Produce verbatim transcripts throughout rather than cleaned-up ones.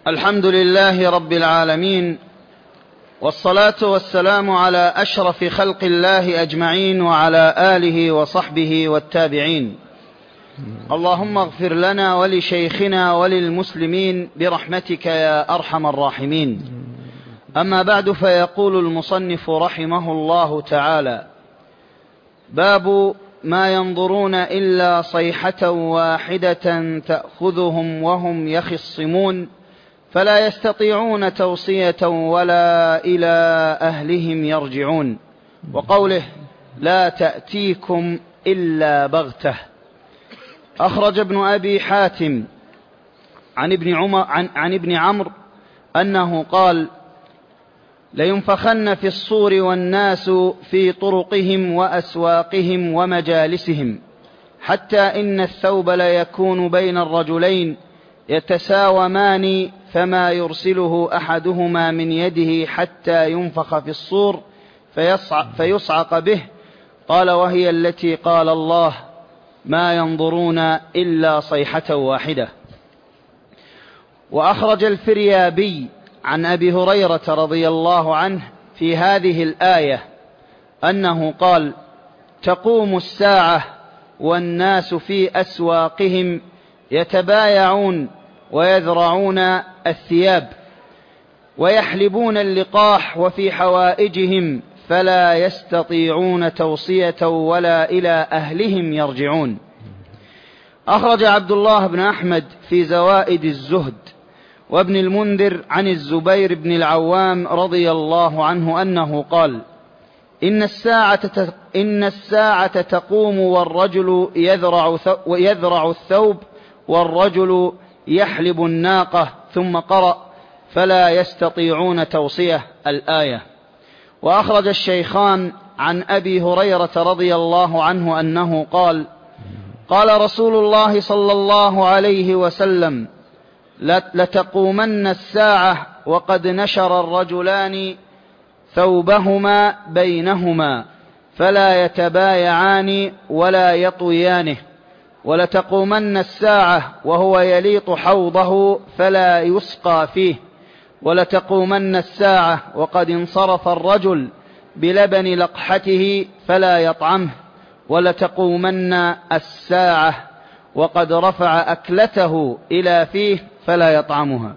الحمد لله رب العالمين، والصلاة والسلام على أشرف خلق الله أجمعين، وعلى آله وصحبه والتابعين. اللهم اغفر لنا ولشيخنا وللمسلمين برحمتك يا أرحم الراحمين. أما بعد، فيقول المصنف رحمه الله تعالى: باب ما ينظرون إلا صيحة واحدة تأخذهم وهم يخصمون، فلا يستطيعون توصية ولا إلى أهلهم يرجعون. وقوله: لا تأتيكم إلا بغتة. أخرج ابن أبي حاتم عن ابن, عمر عن, عن ابن عمرو أنه قال: لينفخن في الصور والناس في طرقهم وأسواقهم ومجالسهم، حتى إن الثوب ليكون بين الرجلين يتساومان، فما يرسله أحدهما من يده حتى ينفخ في الصور فيصعق, فيصعق به. قال: وهي التي قال الله: ما ينظرون إلا صيحة واحدة. وأخرج الفريابي عن أبي هريرة رضي الله عنه في هذه الآية أنه قال: تقوم الساعة والناس في أسواقهم يتبايعون ويذرعون الثياب ويحلبون اللقاح، وفي حوائجهم فلا يستطيعون توصية ولا إلى أهلهم يرجعون. أخرج عبد الله بن أحمد في زوائد الزهد وابن المنذر عن الزبير بن العوام رضي الله عنه أنه قال: إن الساعة, إن الساعة تقوم والرجل يذرع, يذرع الثوب والرجل يحلب الناقة. ثم قرأ: فلا يستطيعون توصية الآية. وأخرج الشيخان عن أبي هريرة رضي الله عنه أنه قال: قال رسول الله صلى الله عليه وسلم: لتقومن الساعة وقد نشر الرجلان ثوبهما بينهما، فلا يتبايعان ولا يطويانه. ولتقومن الساعة وهو يليط حوضه فلا يسقى فيه. ولتقومن الساعة وقد انصرف الرجل بلبن لقحته فلا يطعمه. ولتقومن الساعة وقد رفع أكلته إلى فيه فلا يطعمها.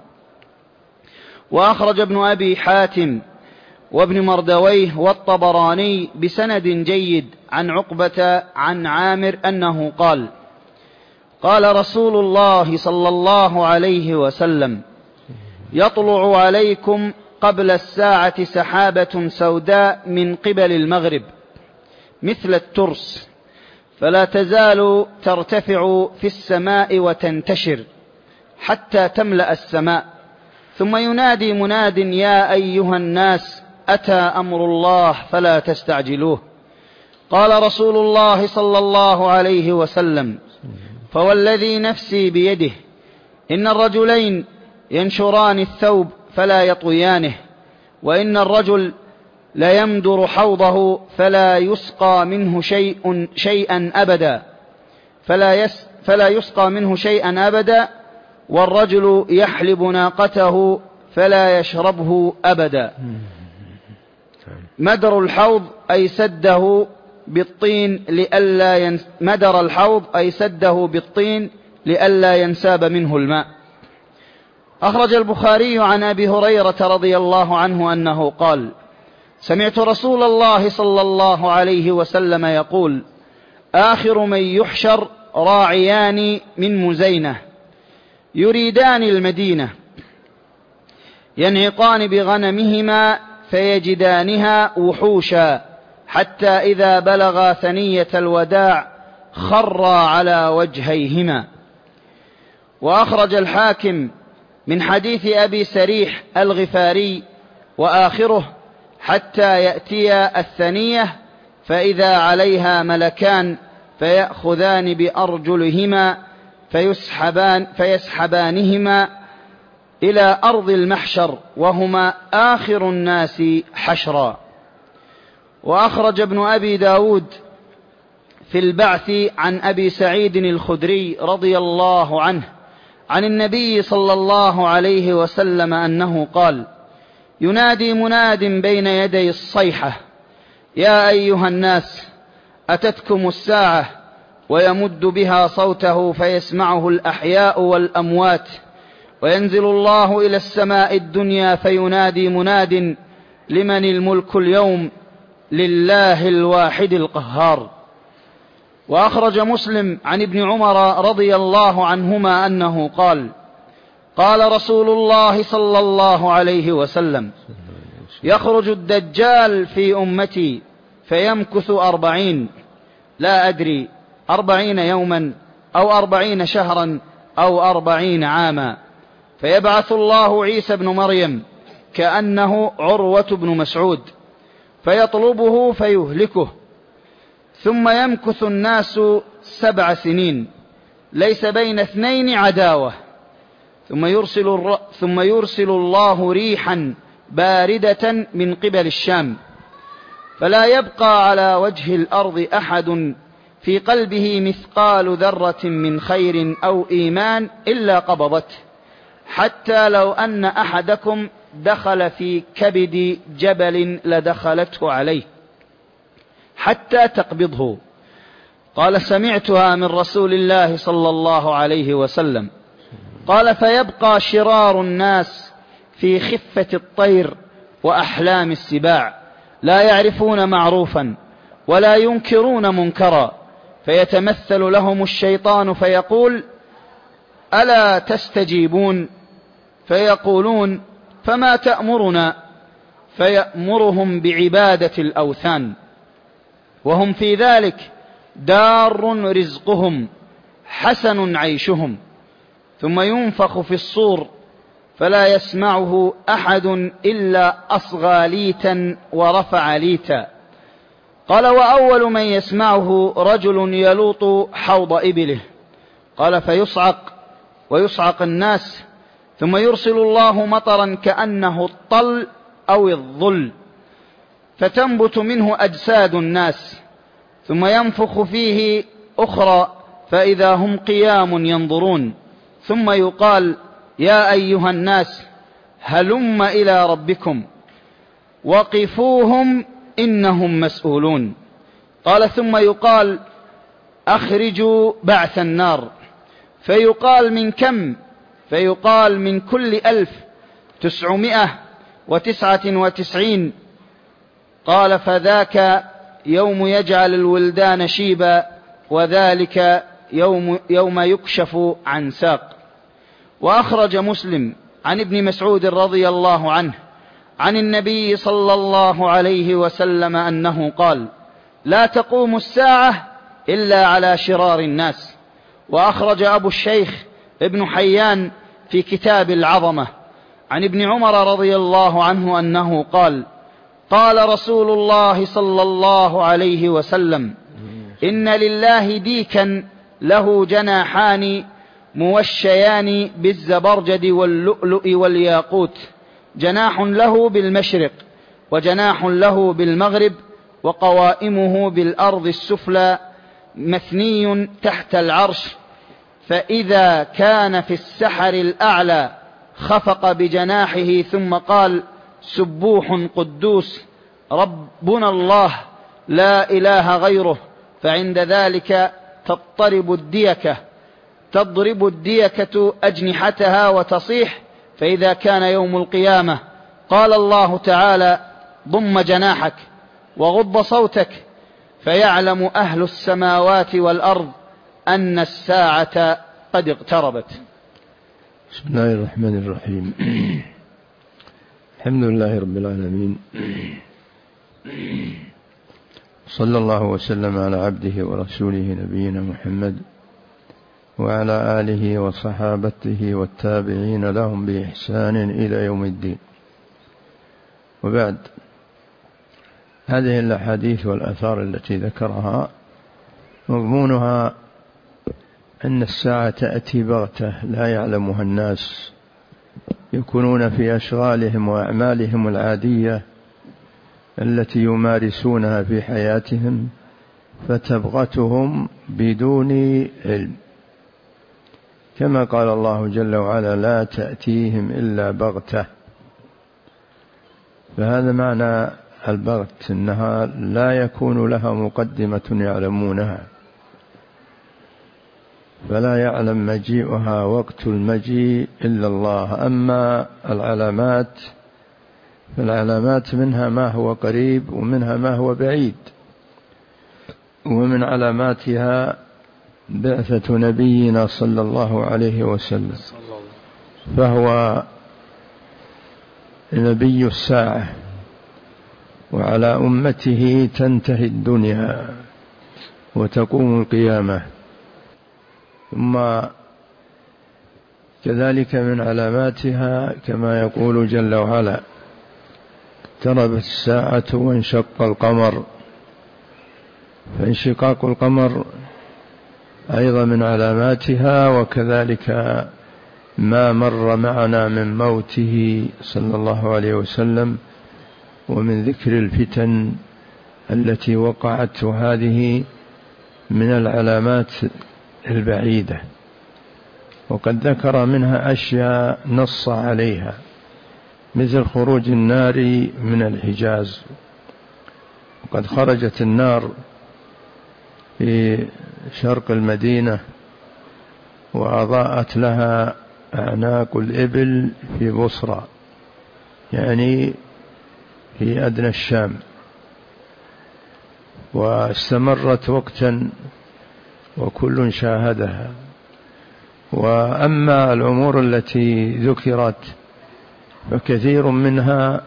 وأخرج ابن أبي حاتم وابن مردويه والطبراني بسند جيد عن عقبة عن عامر أنه قال: قال رسول الله صلى الله عليه وسلم: يطلع عليكم قبل الساعة سحابة سوداء من قبل المغرب مثل الترس، فلا تزال ترتفع في السماء وتنتشر حتى تملأ السماء، ثم ينادي مناد: يا أيها الناس، أتى أمر الله فلا تستعجلوه. قال رسول الله صلى الله عليه وسلم: فوالذي نفسي بيده إن الرجلين ينشران الثوب فلا يطويانه، وإن الرجل ليمدر حوضه فلا يسقى منه شيء شيئا أبدا فلا, يس فلا يسقى منه شيئا أبدا والرجل يحلب ناقته فلا يشربه أبدا. مدر الحوض أي سده بالطين لئلا ينس مدر الحوض أي سده بالطين لئلا ينساب منه الماء. أخرج البخاري عن أبي هريرة رضي الله عنه أنه قال: سمعت رسول الله صلى الله عليه وسلم يقول: آخر من يحشر راعيان من مزينة يريدان المدينة ينعقان بغنمهما فيجدانها وحوشا، حتى إذا بلغا ثنية الوداع خرا على وجهيهما. وأخرج الحاكم من حديث أبي سريح الغفاري وآخره: حتى يأتي الثنية فإذا عليها ملكان فيأخذان بأرجلهما فيسحبان فيسحبانهما إلى أرض المحشر، وهما آخر الناس حشرا. وأخرج ابن أبي داود في البعث عن أبي سعيد الخدري رضي الله عنه عن النبي صلى الله عليه وسلم أنه قال: ينادي مناد بين يدي الصيحة: يا أيها الناس أتتكم الساعة، ويمد بها صوته فيسمعه الأحياء والأموات، وينزل الله إلى السماء الدنيا فينادي مناد: لمن الملك اليوم؟ لله الواحد القهار. وأخرج مسلم عن ابن عمر رضي الله عنهما أنه قال: قال رسول الله صلى الله عليه وسلم: يخرج الدجال في أمتي فيمكث أربعين، لا أدري أربعين يوما أو أربعين شهرا أو أربعين عاما، فيبعث الله عيسى بن مريم كأنه عروة بن مسعود فيطلبه فيهلكه، ثم يمكث الناس سبع سنين ليس بين اثنين عداوة، ثم يرسل, الر... ثم يرسل الله ريحا باردة من قبل الشام، فلا يبقى على وجه الأرض أحد في قلبه مثقال ذرة من خير أو إيمان إلا قبضته، حتى لو أن أحدكم دخل في كبد جبل لدخلته عليه حتى تقبضه. قال: سمعتها من رسول الله صلى الله عليه وسلم. قال: فيبقى شرار الناس في خفة الطير وأحلام السباع، لا يعرفون معروفا ولا ينكرون منكرا، فيتمثل لهم الشيطان فيقول: ألا تستجيبون؟ فيقولون: فما تأمرنا؟ فيأمرهم بعبادة الأوثان، وهم في ذلك دار رزقهم حسن عيشهم، ثم ينفخ في الصور فلا يسمعه أحد إلا أصغى ليتا ورفع ليتا. قال: وأول من يسمعه رجل يلوط حوض إبله. قال: فيصعق ويصعق الناس، ثم يرسل الله مطرا كأنه الطل أو الظل، فتنبت منه أجساد الناس، ثم ينفخ فيه أخرى فإذا هم قيام ينظرون، ثم يقال: يا أيها الناس هلم إلى ربكم وقفوهم إنهم مسؤولون. قال: ثم يقال: أخرجوا بعث النار، فيقال: من كم؟ فيقال: من كل ألف تسعمائة وتسعة وتسعين. قال: فذاك يوم يجعل الولدان شيبا، وذلك يوم, يوم يكشف عن ساق. وأخرج مسلم عن ابن مسعود رضي الله عنه عن النبي صلى الله عليه وسلم أنه قال: لا تقوم الساعة إلا على شرار الناس. وأخرج أبو الشيخ ابن حيان في كتاب العظمة عن ابن عمر رضي الله عنه أنه قال: قال رسول الله صلى الله عليه وسلم: إن لله ديكا له جناحان موشيان بالزبرجد واللؤلؤ والياقوت، جناح له بالمشرق وجناح له بالمغرب، وقوائمه بالأرض السفلى، مثني تحت العرش، فإذا كان في السحر الأعلى خفق بجناحه ثم قال: سبوح قدوس ربنا الله لا إله غيره، فعند ذلك تضطرب الديكة تضرب الديكة أجنحتها وتصيح، فإذا كان يوم القيامة قال الله تعالى: ضم جناحك وغض صوتك، فيعلم أهل السماوات والأرض أن الساعة قد اقتربت. بسم الله الرحمن الرحيم. الحمد لله رب العالمين، صلى الله وسلم على عبده ورسوله نبينا محمد وعلى آله وصحابته والتابعين لهم بإحسان إلى يوم الدين. وبعد، هذه الأحاديث والآثار التي ذكرها مضمونها أن الساعة تأتي بغتة لا يعلمها الناس، يكونون في أشغالهم وأعمالهم العادية التي يمارسونها في حياتهم، فتبغتهم بدون علم. كما قال الله جل وعلا لا تأتيهم إلا بغتة. فهذا معنى البغت، إنها لا يكون لها مقدمة يعلمونها، فلا يعلم مجيئها وقت المجيء إلا الله. أما العلامات فالعلامات منها ما هو قريب ومنها ما هو بعيد، ومن علاماتها بعثة نبينا صلى الله عليه وسلم، فهو نبي الساعة، وعلى أمته تنتهي الدنيا وتقوم القيامة. ثم كذلك من علاماتها كما يقول جل وعلا اقتربت الساعة وانشق القمر، فانشقاق القمر أيضا من علاماتها، وكذلك ما مر معنا من موته صلى الله عليه وسلم ومن ذكر الفتن التي وقعت، هذه من العلامات البعيدة. وقد ذكر منها أشياء نص عليها مثل خروج النار من الحجاز، وقد خرجت النار في شرق المدينة وأضاءت لها أعناق الإبل في بصرى، يعني في أدنى الشام، واستمرت وقتا وكل شاهدها. وأما الأمور التي ذكرت فكثير منها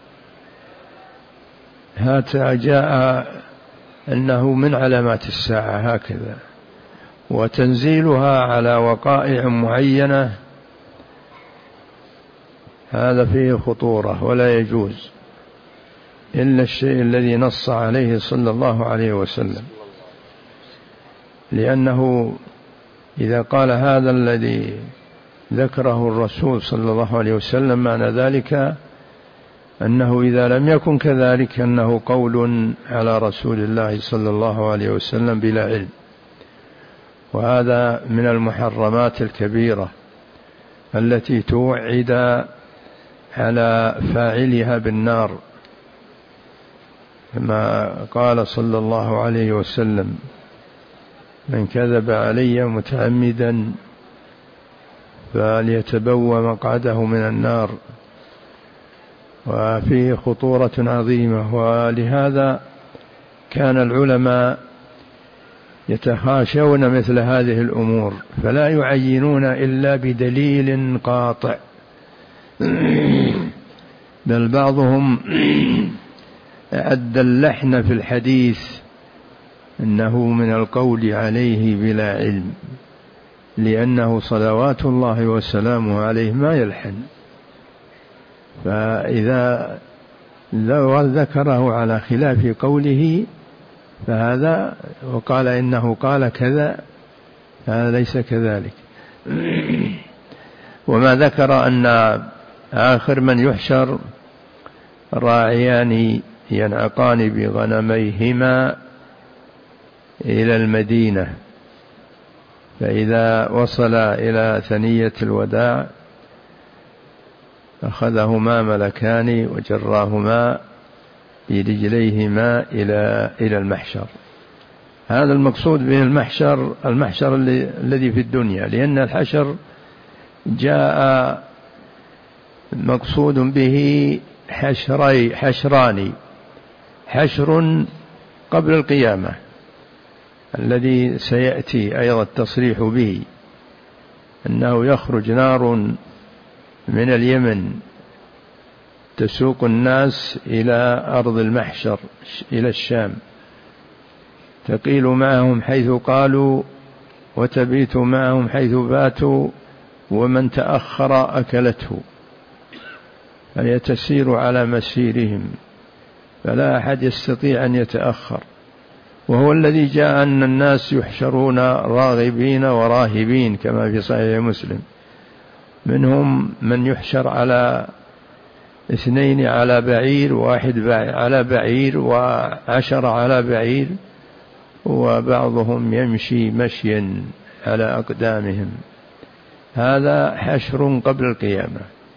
هذا جاء أنه من علامات الساعة هكذا، وتنزيلها على وقائع معينة هذا فيه خطورة، ولا يجوز إلا الشيء الذي نص عليه صلى الله عليه وسلم، لأنه إذا قال هذا الذي ذكره الرسول صلى الله عليه وسلم معنى ذلك أنه إذا لم يكن كذلك أنه قول على رسول الله صلى الله عليه وسلم بلا علم، وهذا من المحرمات الكبيرة التي توعد على فاعلها بالنار، كما قال صلى الله عليه وسلم من كذب علي متعمدا فليتبوأ مقعده من النار، وفيه خطورة عظيمة. ولهذا كان العلماء يتخاشون مثل هذه الأمور، فلا يعينون إلا بدليل قاطع، بل بعضهم أعد اللحن في الحديث إنه من القول عليه بلا علم، لأنه صلوات الله وسلامه عليه ما يلحن، فإذا ذكره على خلاف قوله فهذا وقال إنه قال كذا، هذا ليس كذلك. وما ذكر أن آخر من يحشر راعيان ينعقان بغنميهما إلى المدينة، فإذا وصل إلى ثنية الوداع أخذهما ملكان وجراهما برجليهما إلى إلى المحشر. هذا المقصود به المحشر، المحشر الذي في الدنيا، لأن الحشر جاء مقصود به حشري حشران، حشر قبل القيامة الذي سيأتي أيضا التصريح به، أنه يخرج نار من اليمن تسوق الناس إلى أرض المحشر إلى الشام، تقيل معهم حيث قالوا وتبيت معهم حيث باتوا، ومن تأخر أكلته، فهي تسير على مسيرهم فلا أحد يستطيع أن يتأخر. وهو الذي جاء أن الناس يحشرون راغبين وراهبين كما في صحيح مسلم، منهم من يحشر على اثنين على بعير، واحد على بعير وعشر على بعير، وبعضهم يمشي مشيا على أقدامهم. هذا حشر قبل القيامة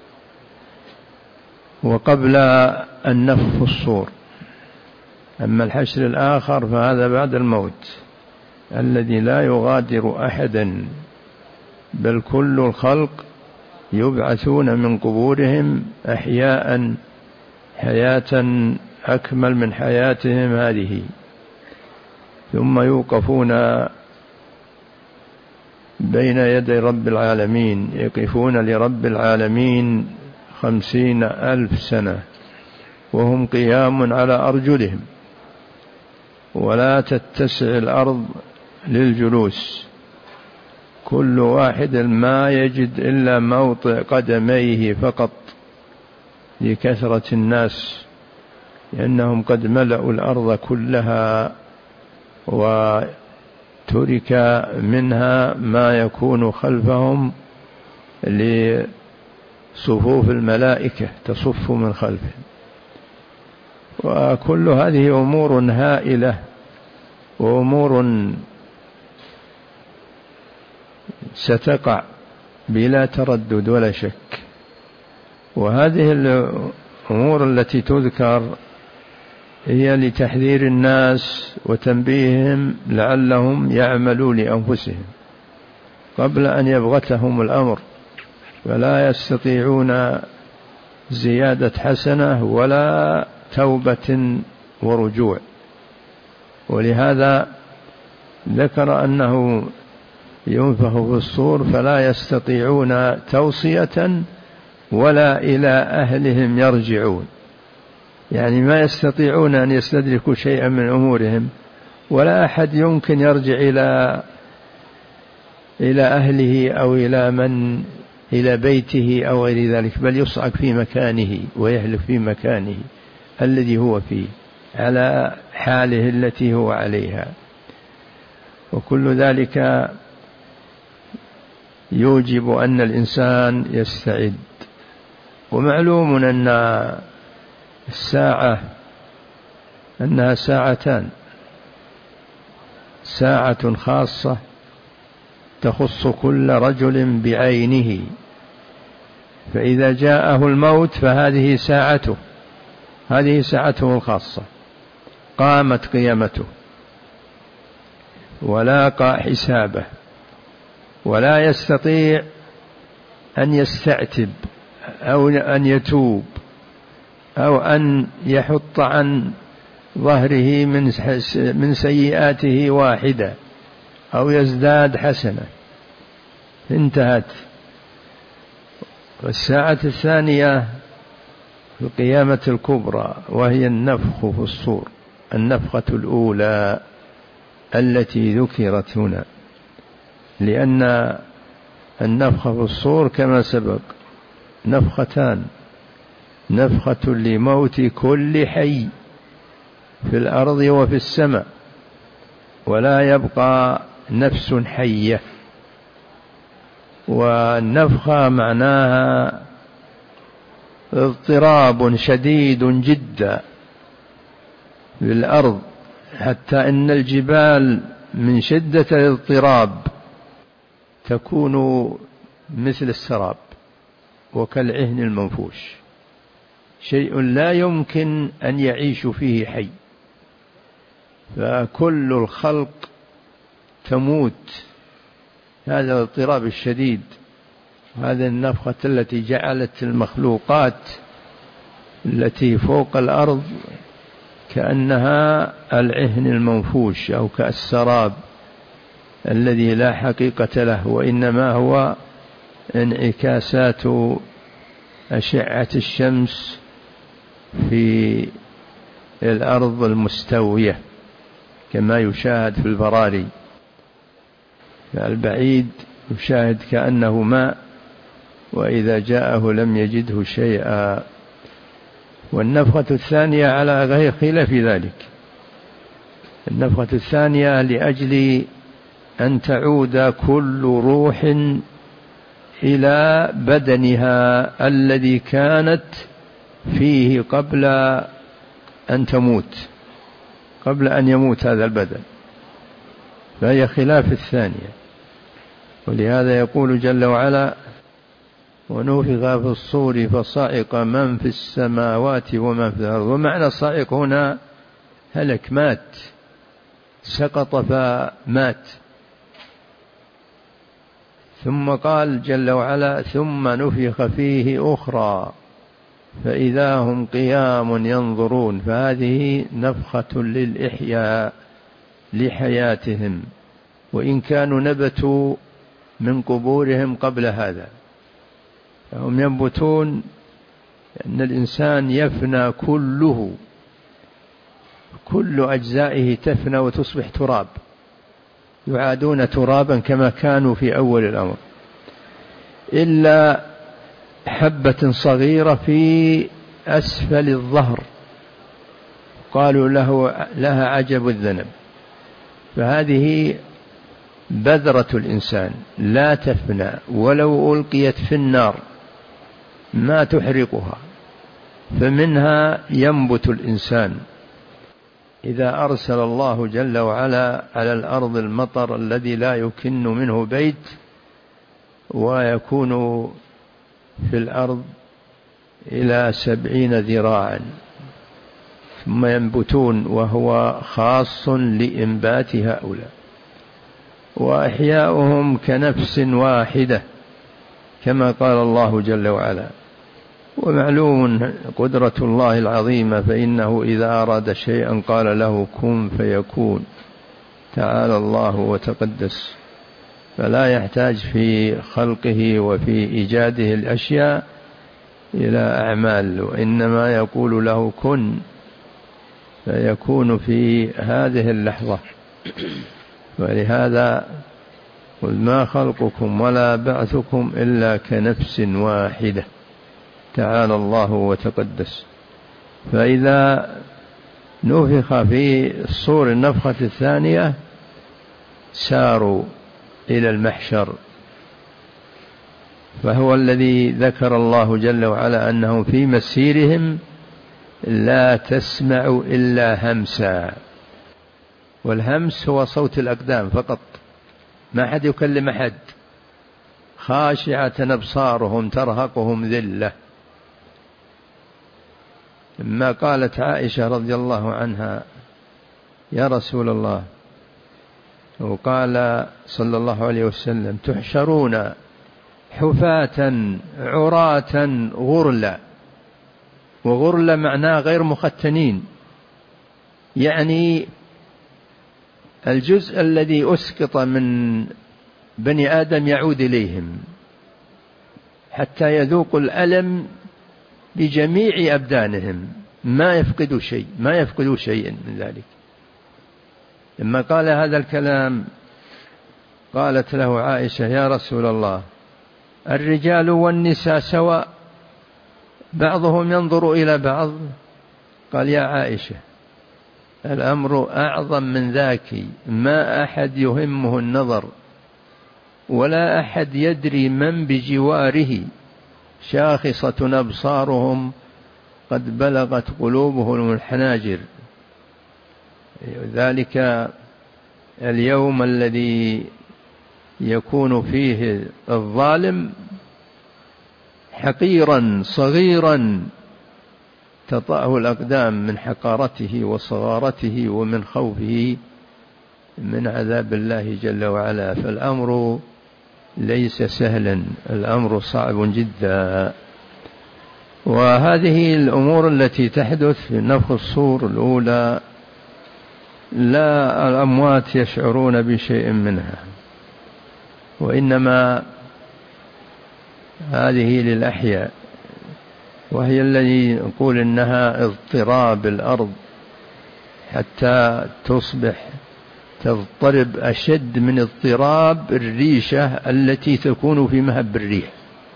وقبل النفخ في الصور. أما الحشر الآخر فهذا بعد الموت الذي لا يغادر أحدا، بل كل الخلق يبعثون من قبورهم أحياء حياة أكمل من حياتهم هذه، ثم يوقفون بين يدي رب العالمين، يقفون لرب العالمين خمسين ألف سنة وهم قيام على أرجلهم، ولا تتسع الأرض للجلوس، كل واحد ما يجد إلا موطئ قدميه فقط لكثرة الناس، لأنهم قد ملأوا الأرض كلها وترك منها ما يكون خلفهم لصفوف الملائكة تصف من خلفهم. وكل هذه أمور هائلة وأمور ستقع بلا تردد ولا شك. وهذه الأمور التي تذكر هي لتحذير الناس وتنبيههم لعلهم يعملوا لأنفسهم قبل أن يبغتهم الأمر، فلا يستطيعون زيادة حسنة ولا توبة ورجوع. ولهذا ذكر أنه ينفخ في الصور فلا يستطيعون توصية ولا إلى أهلهم يرجعون، يعني ما يستطيعون أن يستدركوا شيئا من أمورهم، ولا أحد يمكن يرجع إلى إلى أهله أو إلى من إلى بيته أو غير ذلك، بل يصعق في مكانه ويهلك في مكانه الذي هو فيه على حاله التي هو عليها. وكل ذلك يوجب أن الإنسان يستعد. ومعلوم أن الساعة أنها ساعتان، ساعة خاصة تخص كل رجل بعينه، فإذا جاءه الموت فهذه ساعته، هذه ساعته الخاصة، قامت قيامته ولاقى حسابه، ولا يستطيع أن يستعتب أو أن يتوب أو أن يحط عن ظهره من من سيئاته واحدة أو يزداد حسنة، انتهت. والساعة الثانية في القيامة الكبرى وهي النفخ في الصور، النفخة الأولى التي ذكرت هنا، لأن النفخ في الصور كما سبق نفختان، نفخة لموت كل حي في الأرض وفي السماء، ولا يبقى نفس حية. والنفخة معناها اضطراب شديد جدا في الأرض، حتى إن الجبال من شدة الاضطراب تكون مثل السراب وكالعهن المنفوش، شيء لا يمكن أن يعيش فيه حي، فكل الخلق تموت. هذا الاضطراب الشديد، هذه النفخة التي جعلت المخلوقات التي فوق الأرض كأنها العهن المنفوش أو كالسراب الذي لا حقيقة له، وإنما هو انعكاسات أشعة الشمس في الأرض المستوية كما يشاهد في البراري، البعيد يشاهد كأنه ماء، وإذا جاءه لم يجده شيئا. والنفخة الثانية على غير خلاف ذلك، النفخة الثانية لأجل أن تعود كل روح إلى بدنها الذي كانت فيه قبل أن تموت، قبل أن يموت هذا البدن، فهي خلاف الثانية. ولهذا يقول جل وعلا: ونفخ في الصور فصعق من في السماوات ومن في الأرض. ومعنى صعق هنا هلك، مات، سقط فمات. ثم قال جل وعلا: ثم نفخ فيه أخرى فإذا هم قيام ينظرون. فهذه نفخة للإحياء لحياتهم، وإن كانوا نبتوا من قبورهم قبل هذا، هم ينبتون، أن الإنسان يفنى كله، كل أجزائه تفنى وتصبح تراب، يعادون ترابا كما كانوا في أول الأمر، إلا حبة صغيرة في أسفل الظهر قالوا له لها عجب الذنب. فهذه بذرة الإنسان لا تفنى، ولو ألقيت في النار ما تحرقها، فمنها ينبت الإنسان. إذا أرسل الله جل وعلا على الأرض المطر الذي لا يكن منه بيت، ويكون في الأرض إلى سبعين ذراعا، ثم ينبتون، وهو خاص لإنبات هؤلاء. وإحياؤهم كنفس واحدة كما قال الله جل وعلا. ومعلوم قدرة الله العظيمة، فإنه إذا أراد شيئا قال له كن فيكون، تعالى الله وتقدس، فلا يحتاج في خلقه وفي إيجاده الأشياء إلى أعمال، وإنما يقول له كن فيكون في هذه اللحظة. ولهذا قل ما خلقكم ولا بعثكم إلا كنفس واحدة، تعالى الله وتقدس. فإذا نفخ في الصور النفخة الثانية ساروا إلى المحشر، فهو الذي ذكر الله جل وعلا أنهم في مسيرهم لا تسمع إلا همسا، والهمس هو صوت الأقدام فقط، ما حد يكلم أحد، خاشعة أبصارهم ترهقهم ذلة. لما قالت عائشة رضي الله عنها: يا رسول الله، وقال صلى الله عليه وسلم: تحشرون حفاة عراة غرلا. وغرلا معناه غير مختنين، يعني الجزء الذي أسقط من بني آدم يعود إليهم حتى يذوقوا الألم بجميع أبدانهم، ما يفقدوا شيء، ما يفقدوا شيئا من ذلك. لما قال هذا الكلام قالت له عائشة: يا رسول الله، الرجال والنساء سواء، بعضهم ينظر إلى بعض. قال: يا عائشة، الأمر أعظم من ذاك، ما أحد يهمه النظر، ولا أحد يدري من بجواره، شاخصة أبصارهم قد بلغت قلوبهم الحناجر. ذلك اليوم الذي يكون فيه الظالم حقيرا صغيرا تطأه الأقدام من حقارته وصغارته ومن خوفه من عذاب الله جل وعلا. فالأمر ليس سهلا، الأمر صعب جدا. وهذه الأمور التي تحدث في نفخ الصور الأولى لا الأموات يشعرون بشيء منها، وإنما هذه للأحياء، وهي الذي نقول إنها اضطراب الأرض حتى تصبح تضطرب أشد من اضطراب الريشة التي تكون في مهب الريح،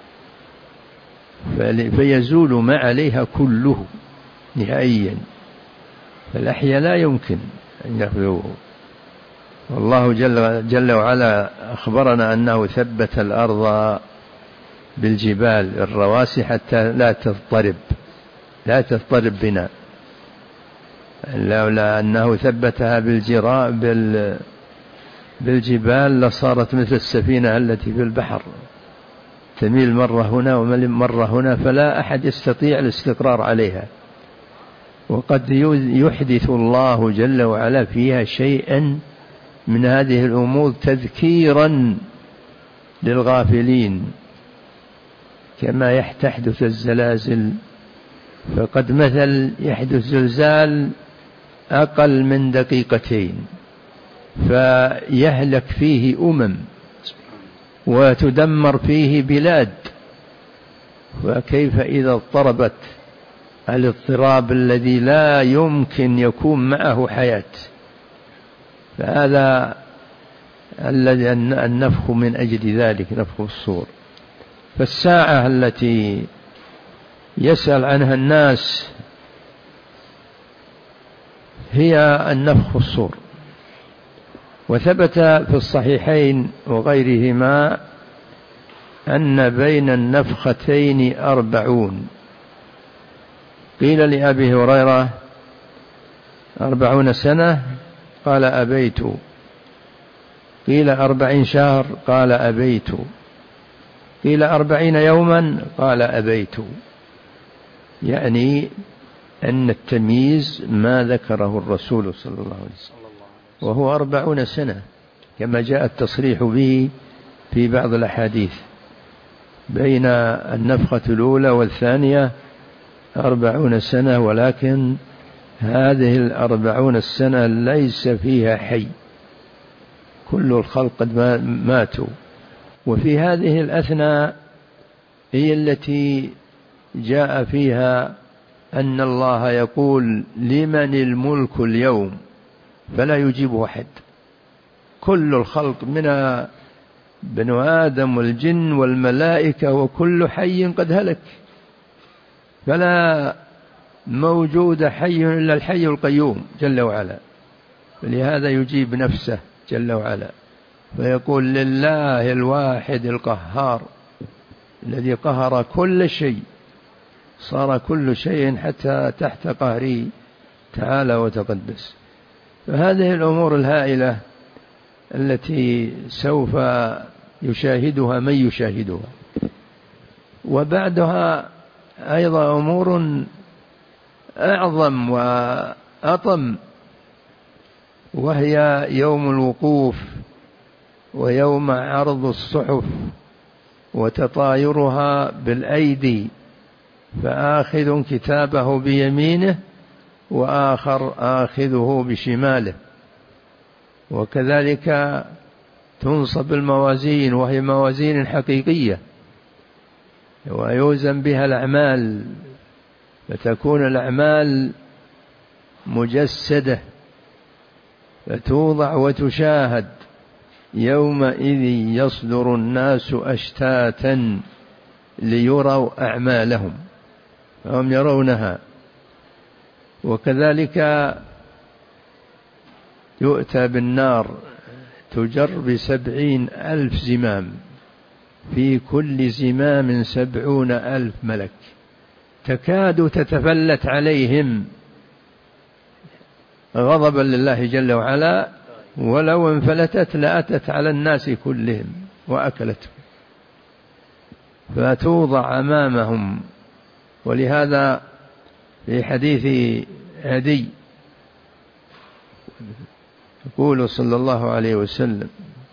فيزول ما عليها كله نهائيا. فالأحياء لا يمكن أن يخلوه. والله جل, جل وعلا أخبرنا أنه ثبت الأرض بالجبال الرواسي حتى لا تضطرب لا تضطرب بنا، لولا أنه ثبتها بالجراء بالجبال لصارت مثل السفينة التي في البحر، تميل مرة هنا ومرة هنا، فلا أحد يستطيع الاستقرار عليها. وقد يحدث الله جل وعلا فيها شيئا من هذه الأمور تذكيرا للغافلين، كما تحدث الزلازل. فقد مثل يحدث زلزال أقل من دقيقتين فيهلك فيه أمم وتدمر فيه بلاد، وكيف إذا اضطربت الاضطراب الذي لا يمكن يكون معه حياة. فهذا الذي النفخ من أجل ذلك، نفخ الصور. فالساعة التي يسأل عنها الناس هي النفخ الصور. وثبت في الصحيحين وغيرهما أن بين النفختين أربعون. قيل لأبي هريرة: أربعون سنة؟ قال: أبيت. قيل: أربعين شهر؟ قال: أبيت. قيل: أربعين يوما؟ قال: أبيت. يعني أن التمييز ما ذكره الرسول صلى الله عليه وسلم، وهو أربعون سنة كما جاء التصريح به في بعض الأحاديث. بين النفخة الأولى والثانية أربعون سنة، ولكن هذه الأربعون السنة ليس فيها حي، كل الخلق قد ماتوا. وفي هذه الأثناء هي التي جاء فيها أن الله يقول: لمن الملك اليوم؟ فلا يجيبه أحد، كل الخلق من بنو آدم والجن والملائكة وكل حي قد هلك، فلا موجود حي إلا الحي القيوم جل وعلا. فلهذا يجيب نفسه جل وعلا فيقول: لله الواحد القهار الذي قهر كل شيء، صار كل شيء حتى تحت قهره تعالى وتقدس. فهذه الأمور الهائلة التي سوف يشاهدها من يشاهدها. وبعدها أيضا أمور أعظم وأطم، وهي يوم الوقوف ويوم عرض الصحف وتطايرها بالأيدي، فآخذ كتابه بيمينه وآخر آخذه بشماله. وكذلك تنصب الموازين، وهي موازين حقيقية ويوزن بها الأعمال، فتكون الأعمال مجسدة فتوضع وتشاهد. يومئذ يصدر الناس أشتاتا ليروا أعمالهم فهم يرونها. وكذلك يؤتى بالنار تجر بسبعين ألف زمام، في كل زمام سبعون ألف ملك، تكاد تتفلت عليهم غضبا لله جل وعلا، ولو انفلتت لأتت على الناس كلهم وأكلتهم، فتوضع أمامهم. ولهذا في حديث عدي يقول صلى الله عليه وسلم: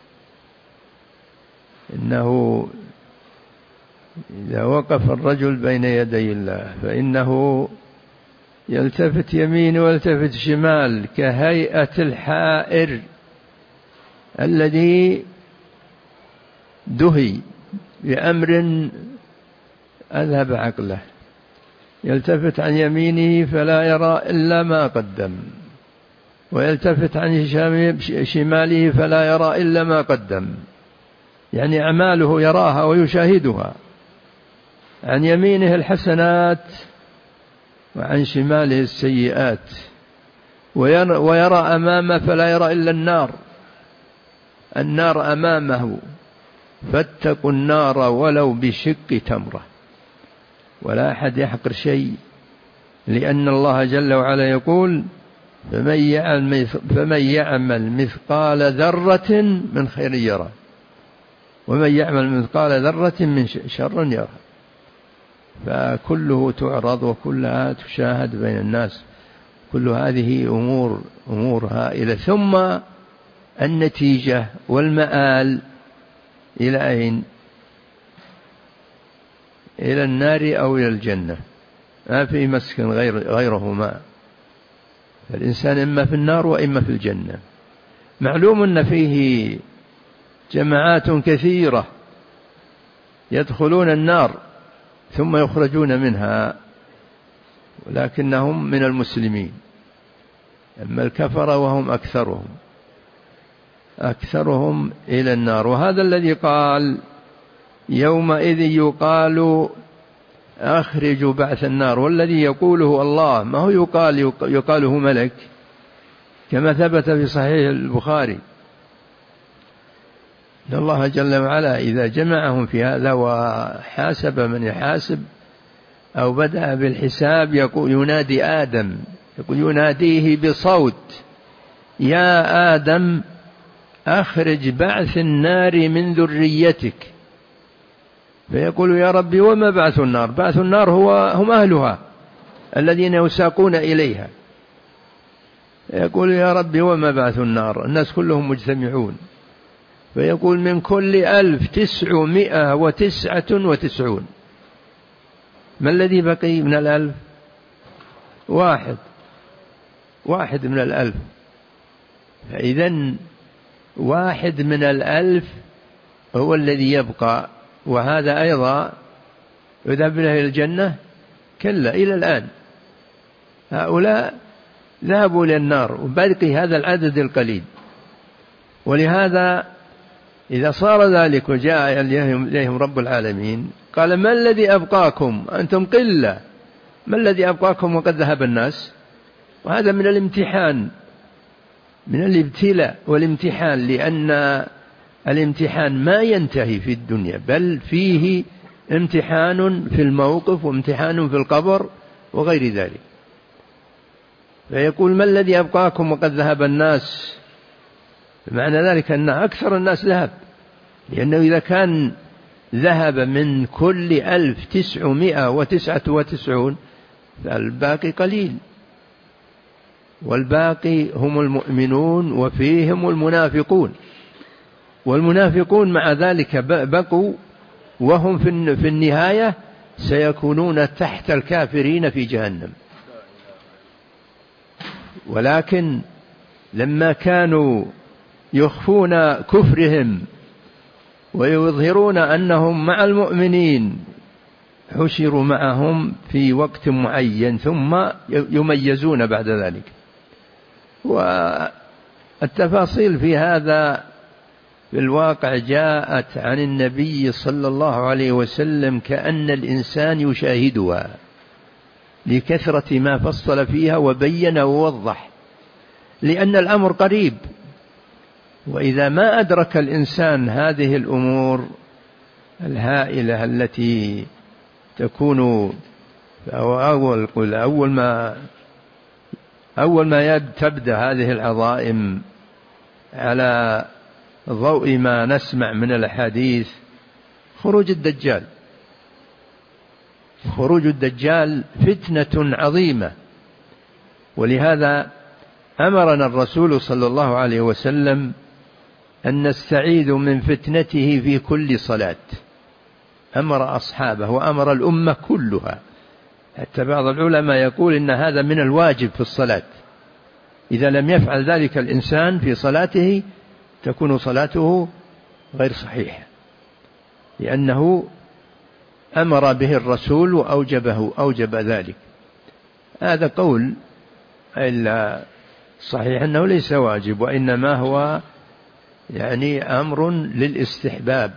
إنه إذا وقف الرجل بين يدي الله فإنه يلتفت يمين ويلتفت شمال كهيئة الحائر الذي دهي بأمر أذهب عقله، يلتفت عن يمينه فلا يرى إلا ما قدم، ويلتفت عن شماله فلا يرى إلا ما قدم، يعني أعماله يراها ويشاهدها، عن يمينه الحسنات وعن شماله السيئات، ويرى أمامه فلا يرى إلا النار، النار أمامه، فاتقوا النار ولو بشق تمرة. ولا أحد يحقر شيء، لأن الله جل وعلا يقول: فمن يعمل, فمن يعمل مثقال ذرة من خير يره ومن يعمل مثقال ذرة من شر يره. فكله تعرض وكلها تشاهد بين الناس، كل هذه أمور أمور هائلة. ثم النتيجة والمآل إلى أين؟ إلى النار أو إلى الجنة، ما في مسكن غير غيرهما. الإنسان إما في النار وإما في الجنة. معلوم أن فيه جماعات كثيرة يدخلون النار ثم يخرجون منها ولكنهم من المسلمين. أما الكفرة وهم أكثرهم أكثرهم إلى النار. وهذا الذي قال يومئذ يقال أخرجوا بعث النار، والذي يقوله الله، ما هو يقال يقاله ملك، كما ثبت في صحيح البخاري إن الله جل وعلا إذا جمعهم في هذا وحاسب من يحاسب أو بدأ بالحساب يقول ينادي آدم، يقول يناديه بصوت: يا آدم أخرج بعث النار من ذريتك. فيقول: يا ربي وما بعث النار؟ بعث النار هو هم أهلها الذين يساقون إليها. يقول: يا ربي وما بعث النار؟ الناس كلهم مجتمعون. فيقول: من كل ألف تسعمائة وتسعة وتسعون. ما الذي بقي من الألف؟ واحد واحد من الألف. فإذن واحد من الألف هو الذي يبقى، وهذا أيضا يذهب له إلى الجنة؟ كلا، إلى الآن هؤلاء ذهبوا إلى النار وبقي هذا العدد القليل. ولهذا إذا صار ذلك وجاء إليهم رب العالمين قال: ما الذي أبقاكم؟ أنتم قلة، ما الذي أبقاكم وقد ذهب الناس؟ وهذا من الامتحان، من الابتلاء والامتحان، لأن الامتحان ما ينتهي في الدنيا، بل فيه امتحان في الموقف وامتحان في القبر وغير ذلك. فيقول: ما الذي أبقاكم وقد ذهب الناس؟ معنى ذلك أن أكثر الناس ذهب، لأنه إذا كان ذهب من كل ألف تسعمائة وتسعة وتسعون فالباقي قليل، والباقي هم المؤمنون وفيهم المنافقون. والمنافقون مع ذلك بقوا، وهم في النهاية سيكونون تحت الكافرين في جهنم. ولكن لما كانوا يخفون كفرهم ويظهرون أنهم مع المؤمنين حشروا معهم في وقت معين ثم يميزون بعد ذلك. والتفاصيل في هذا في الواقع جاءت عن النبي صلى الله عليه وسلم كأن الإنسان يشاهدها، لكثرة ما فصل فيها وبين ووضح، لأن الأمر قريب. وإذا ما أدرك الإنسان هذه الأمور الهائلة التي تكون أول, أول ما أول ما تبدأ هذه العظائم على ضوء ما نسمع من الحديث: خروج الدجال. خروج الدجال فتنة عظيمة، ولهذا أمرنا الرسول صلى الله عليه وسلم أن نستعيذ من فتنته في كل صلاة. أمر أصحابه وأمر الأمة كلها، حتى بعض العلماء يقول إن هذا من الواجب في الصلاة، إذا لم يفعل ذلك الإنسان في صلاته تكون صلاته غير صحيحة، لأنه أمر به الرسول وأوجبه أوجب ذلك. هذا قول، إلا صحيح أنه ليس واجب، وإنما هو يعني أمر للاستحباب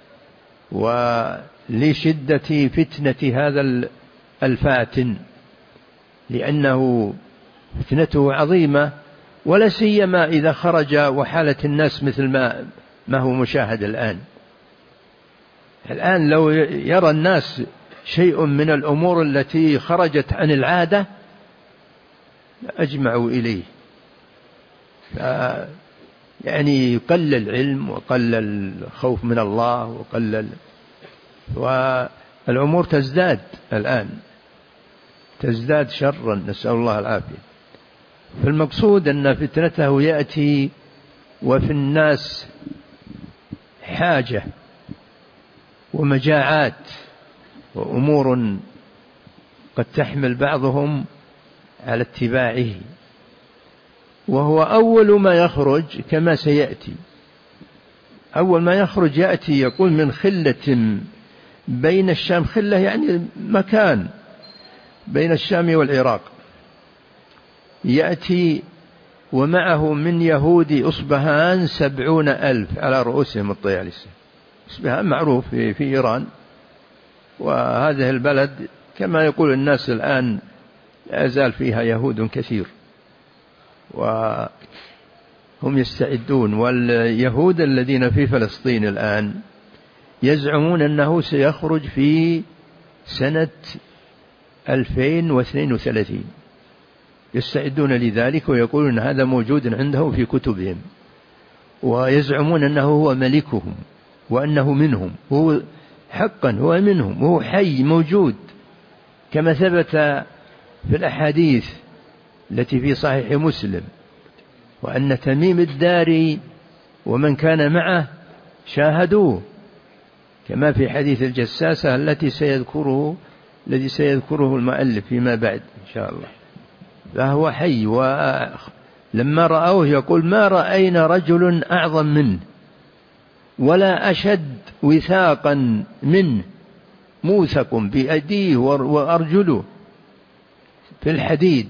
ولشدة فتنة هذا الفاتن، لأنه فتنته عظيمة، ولا سيما إذا خرج وحالة الناس مثل ما ما هو مشاهد الآن. الآن لو يرى الناس شيء من الأمور التي خرجت عن العادة أجمعوا إليه يعني قل العلم وقل الخوف من الله وقل، والأمور تزداد الآن، تزداد شرا، نسأل الله العافية. فالمقصود أن فتنته يأتي وفي الناس حاجة ومجاعات وأمور قد تحمل بعضهم على اتباعه، وهو أول ما يخرج كما سيأتي. أول ما يخرج يأتي يقول من خلة بين الشام، خلة يعني مكان بين الشام والعراق، يأتي ومعه من يهود أصبهان سبعون ألف على رؤوسهم الطيالسة. أصبهان معروف في, في إيران، وهذه البلد كما يقول الناس الآن لا يزال فيها يهود كثير وهم يستعدون. واليهود الذين في فلسطين الآن يزعمون أنه سيخرج في سنة ألفين واثنين وثلاثين، يستعدون لذلك ويقولون هذا موجود عندهم في كتبهم، ويزعمون أنه هو ملكهم وأنه منهم، هو حقا هو منهم، هو حي موجود كما ثبت في الأحاديث التي في صحيح مسلم، وأن تميم الداري ومن كان معه شاهدوه كما في حديث الجساسة التي سيذكره الذي سيذكره المؤلف فيما بعد إن شاء الله. فهو حي، ولما رأوه يقول ما رأينا رجل أعظم منه ولا أشد وثاقا منه، موثق بأيديه وأرجله في الحديد.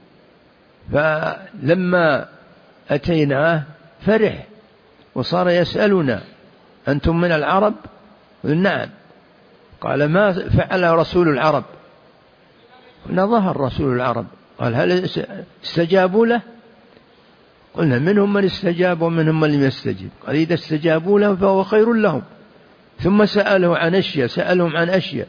فلما أتيناه فرح وصار يسألنا أنتم من العرب؟ نعم. قال ما فعل رسول العرب؟ قلنا ظهر رسول العرب. قال هل استجابوا له؟ قلنا منهم من استجاب ومنهم من لم يستجب. قال إذا استجابوا له فهو خير لهم. ثم سأله عن أشياء، سألهم عن أشياء،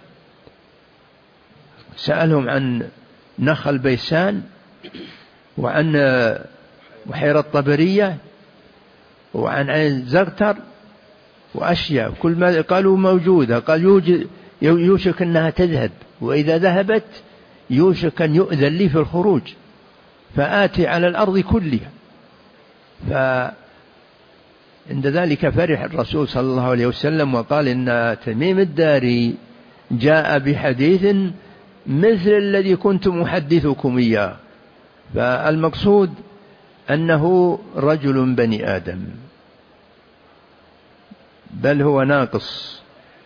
سألهم عن نخل بيسان وعن بحيرة طبرية وعن عين زغتر وأشياء كل ما قالوا موجودة. قال يوجد يوشك أنها تذهب، وإذا ذهبت يوشك أن يؤذن لي في الخروج فآتي على الأرض كلها. فعند ذلك فرح الرسول صلى الله عليه وسلم وقال إن تميم الداري جاء بحديث مثل الذي كنت محدثكم إياه. فالمقصود أنه رجل بني آدم، بل هو ناقص،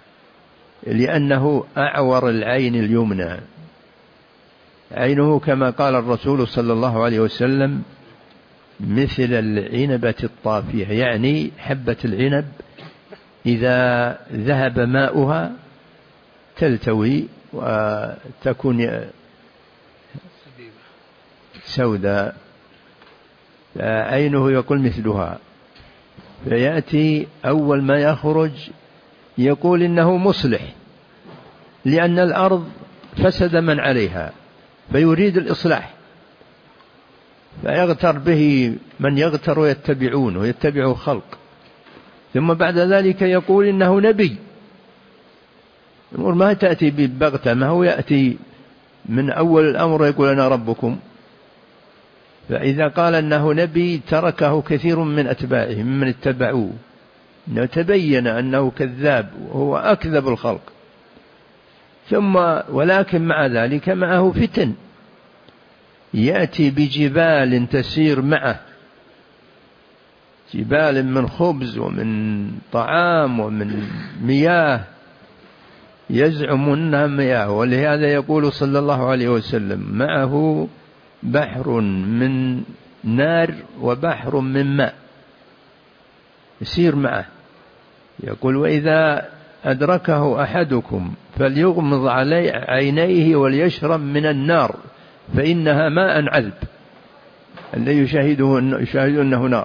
لأنه أعور العين اليمنى، عينه كما قال الرسول صلى الله عليه وسلم مثل العنبة الطافية، يعني حبة العنب إذا ذهب ماؤها تلتوي وتكون سوداء، عينه يقول مثلها. فيأتي أول ما يخرج يقول إنه مصلح، لأن الأرض فسد من عليها فيريد الإصلاح، فيغتر به من يغتر ويتبعون ويتبعوا خلق. ثم بعد ذلك يقول إنه نبي. الأمور ما تأتي ببغتة، ما هو يأتي من أول الأمر يقول أنا ربكم. فإذا قال أنه نبي تركه كثير من أتباعه ممن اتبعوه، إنه تبين أنه كذاب وهو أكذب الخلق. ثم ولكن مع ذلك معه فتن، يأتي بجبال تسير معه، جبال من خبز ومن طعام ومن مياه، يزعم أنها مياه. ولهذا يقول صلى الله عليه وسلم معه بحر من نار وبحر من ماء يسير معه. يقول وإذا أدركه أحدكم فليغمض علي عينيه وليشرب من النار فإنها ماء عذب، الذي يشاهده يشاهد أنه نار.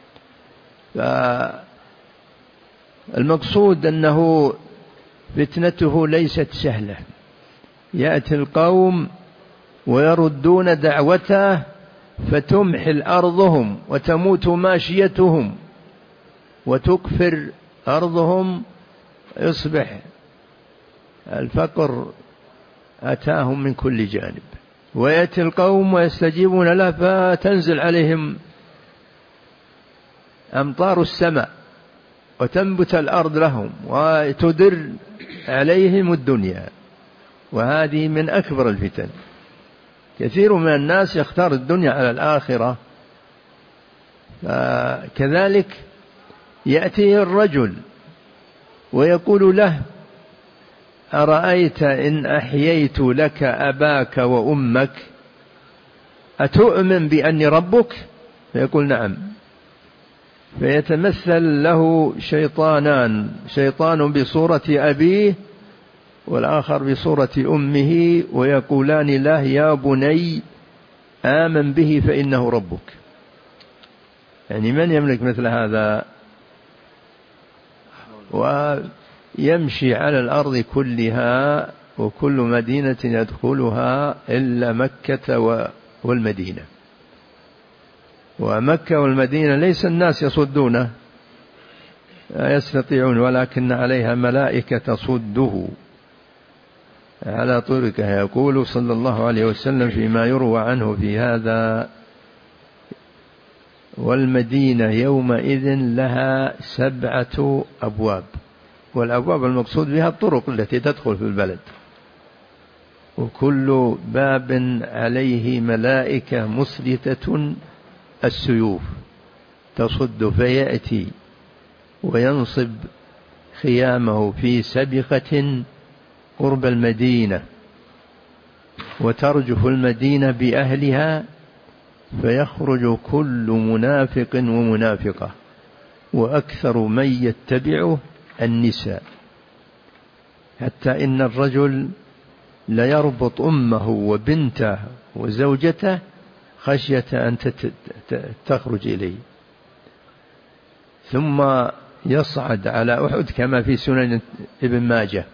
فالمقصود أنه فتنته ليست سهلة، يأتي القوم ويردون دعوته فتمحل أرضهم وتموت ماشيتهم وتكفر أرضهم، يصبح الفقر أتاهم من كل جانب، ويأتي القوم ويستجيبون له فتنزل عليهم أمطار السماء وتنبت الأرض لهم وتدر عليهم الدنيا. وهذه من أكبر الفتن. كثير من الناس يختار الدنيا على الآخرة. كذلك يأتي الرجل ويقول له: أرأيت إن أحييت لك أباك وأمك أتؤمن بأني ربك؟ فيقول: نعم. فيتمثل له شيطانان، شيطان بصورة أبيه والآخر بصورة أمه، ويقولان له: يا بني آمن به فإنه ربك. يعني من يملك مثل هذا؟ ويمشي على الأرض كلها، وكل مدينة يدخلها إلا مكة والمدينة. ومكة والمدينة ليس الناس يصدونه، لا يستطيعون، ولكن عليها ملائكة تصده على طرقها. يقول صلى الله عليه وسلم فيما يروى عنه في هذا: والمدينة يومئذ لها سبعة أبواب. والأبواب المقصود بها الطرق التي تدخل في البلد، وكل باب عليه ملائكة مسلتة السيوف تصد، فيأتي وينصب خيامه في سبقة قرب المدينة، وترجف المدينة بأهلها، فيخرج كل منافق ومنافقة، وأكثر من يتبعه النساء، حتى إن الرجل ليربط أمه وبنته وزوجته خشية أن تخرج إليه. ثم يصعد على أحد كما في سنن ابن ماجه،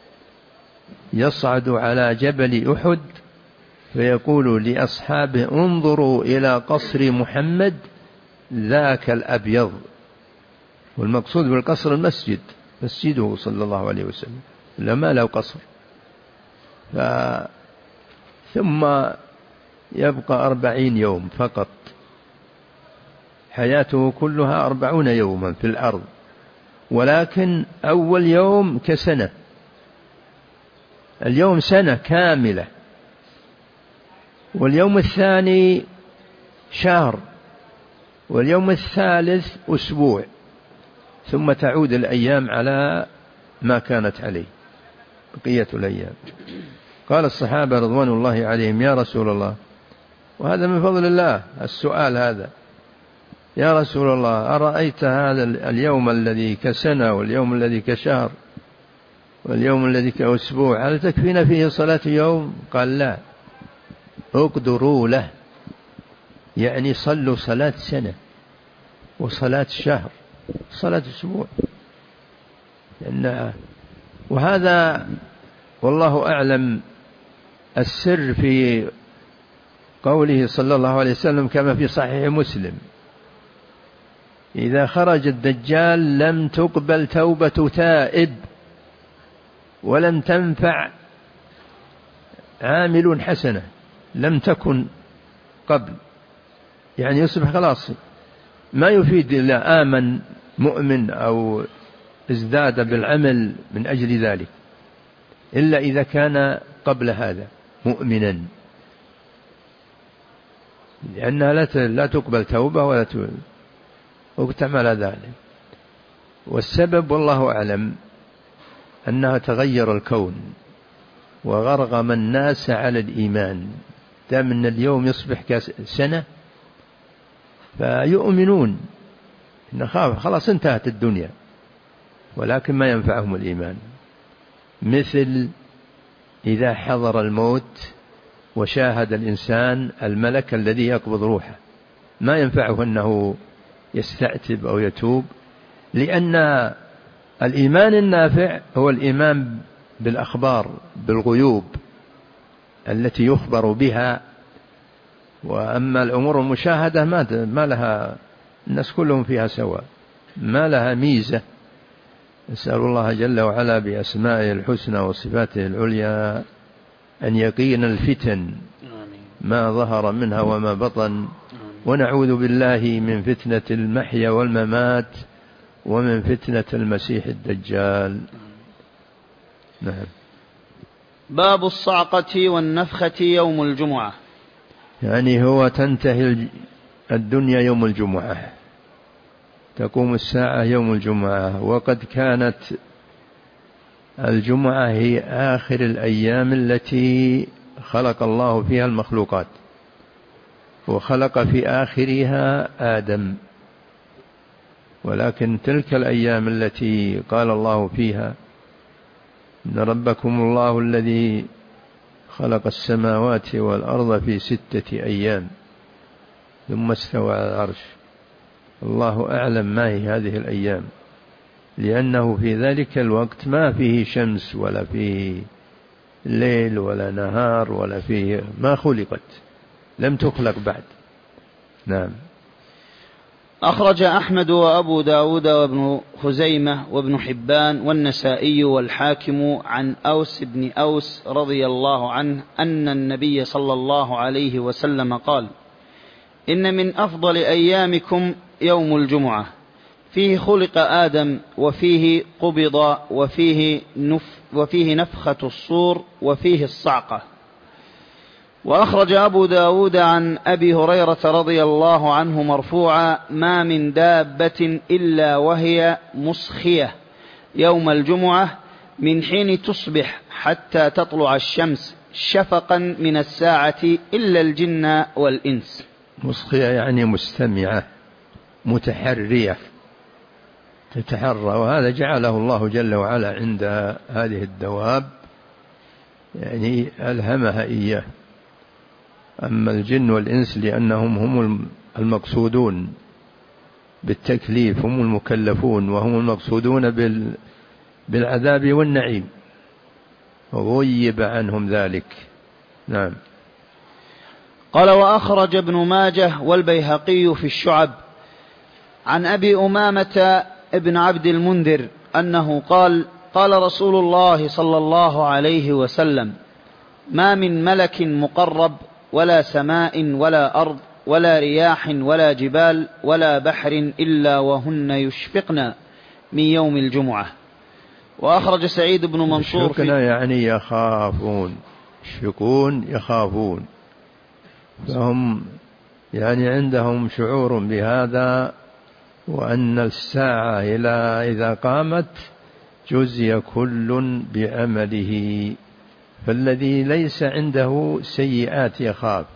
يصعد على جبل أحد فيقول لأصحابه: انظروا إلى قصر محمد ذاك الأبيض. والمقصود بالقصر المسجد، مسجده صلى الله عليه وسلم، لما له قصر. ف... ثم يبقى أربعين يوم فقط، حياته كلها أربعون يوما في الأرض، ولكن أول يوم كسنة، اليوم سنة كاملة، واليوم الثاني شهر، واليوم الثالث أسبوع، ثم تعود الأيام على ما كانت عليه بقية الأيام. قال الصحابة رضوان الله عليهم: يا رسول الله، وهذا من فضل الله السؤال هذا، يا رسول الله أرأيت هذا اليوم الذي كسنة واليوم الذي كشهر واليوم الذي كأسبوع، هل تكفينا فيه صلاة يوم؟ قال: لا، اقدروا له، يعني صلوا صلاة سنة وصلاة شهر صلاة أسبوع. لأن وهذا والله أعلم السر في قوله صلى الله عليه وسلم كما في صحيح مسلم: إذا خرج الدجال لم تقبل توبة تائب ولم تنفع عامل حسنة، لم تكن قبل، يعني يصبح خلاص ما يفيد إلا آمن مؤمن أو ازداد بالعمل من أجل ذلك، إلا إذا كان قبل هذا مؤمنا، لأنها لا تقبل توبة ولا تكتمل ذلك. والسبب والله أعلم أنها تغير الكون وغرغم الناس على الإيمان، دام أن اليوم يصبح كسنة فيؤمنون إن خلاص انتهت الدنيا، ولكن ما ينفعهم الإيمان. مثل إذا حضر الموت وشاهد الإنسان الملك الذي يقبض روحه، ما ينفعه أنه يستعتب أو يتوب، لأن الإيمان النافع هو الإيمان بالأخبار، بالغيوب التي يخبر بها وأما الأمور المشاهدة ما لها، الناس كلهم فيها سواء، ما لها ميزة. نسأل الله جل وعلا بأسمائه الحسنى وصفاته العليا أن يقينا الفتن ما ظهر منها وما بطن، ونعوذ بالله من فتنة المحيا والممات ومن فتنة المسيح الدجال. نعم. باب الصعقة والنفخة يوم الجمعة. يعني هو تنتهي الدنيا يوم الجمعة، تقوم الساعة يوم الجمعة، وقد كانت الجمعة هي آخر الأيام التي خلق الله فيها المخلوقات، وخلق في آخرها آدم. ولكن تلك الأيام التي قال الله فيها إن ربكم الله الذي خلق السماوات والأرض في ستة أيام ثم استوى على العرش، الله أعلم ما هي هذه الأيام، لأنه في ذلك الوقت ما فيه شمس ولا فيه ليل ولا نهار ولا فيه، ما خلقت، لم تخلق بعد. نعم. أخرج أحمد وأبو داود وابن خزيمة وابن حبان والنسائي والحاكم عن أوس بن أوس رضي الله عنه أن النبي صلى الله عليه وسلم قال: إن من أفضل أيامكم يوم الجمعة، فيه خلق آدم وفيه قبض وفيه, نف وفيه نفخة الصور وفيه الصعقة. وأخرج أبو داود عن أبي هريرة رضي الله عنه مرفوعا: ما من دابة إلا وهي مسخية يوم الجمعة من حين تصبح حتى تطلع الشمس شفقا من الساعة إلا الجن والإنس. مسخية يعني مستمعة متحرية تتحرى، وهذا جعله الله جل وعلا عند هذه الدواب، يعني ألهمها إياه. أما الجن والإنس لأنهم هم المقصودون بالتكليف، هم المكلفون وهم المقصودون بالعذاب والنعيم، وغيب عنهم ذلك. نعم. قال: وأخرج ابن ماجه والبيهقي في الشعب عن أبي أمامة ابن عبد المنذر أنه قال: قال رسول الله صلى الله عليه وسلم: ما من ملك مقرب ولا سماء ولا أرض ولا رياح ولا جبال ولا بحر إلا وهن يشفقن من يوم الجمعة. وأخرج سعيد بن منصور في يعني يخافون، يشفقون يخافون، فهم يعني عندهم شعور بهذا، وأن الساعة إلى إذا قامت جزي كل بعمله، فالذي ليس عنده سيئات يخاف،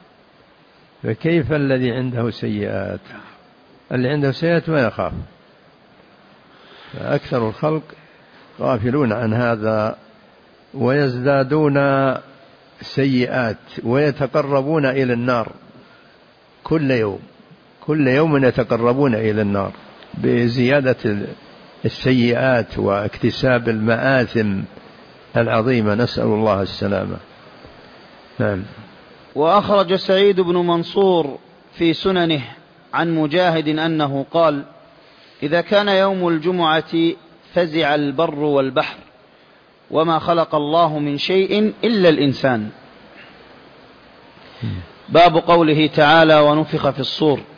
فكيف الذي عنده سيئات؟ اللي عنده سيئات ما يخاف. فأكثر الخلق غافلون عن هذا ويزدادون سيئات ويتقربون إلى النار كل يوم، كل يوم يتقربون إلى النار بزيادة السيئات واكتساب المآثم العظيمة، نسأل الله السلامة. نعم. وأخرج سعيد بن منصور في سننه عن مجاهد أنه قال: إذا كان يوم الجمعة فزع البر والبحر، وما خلق الله من شيء إلا الإنسان. باب قوله تعالى: ونفخ في الصور.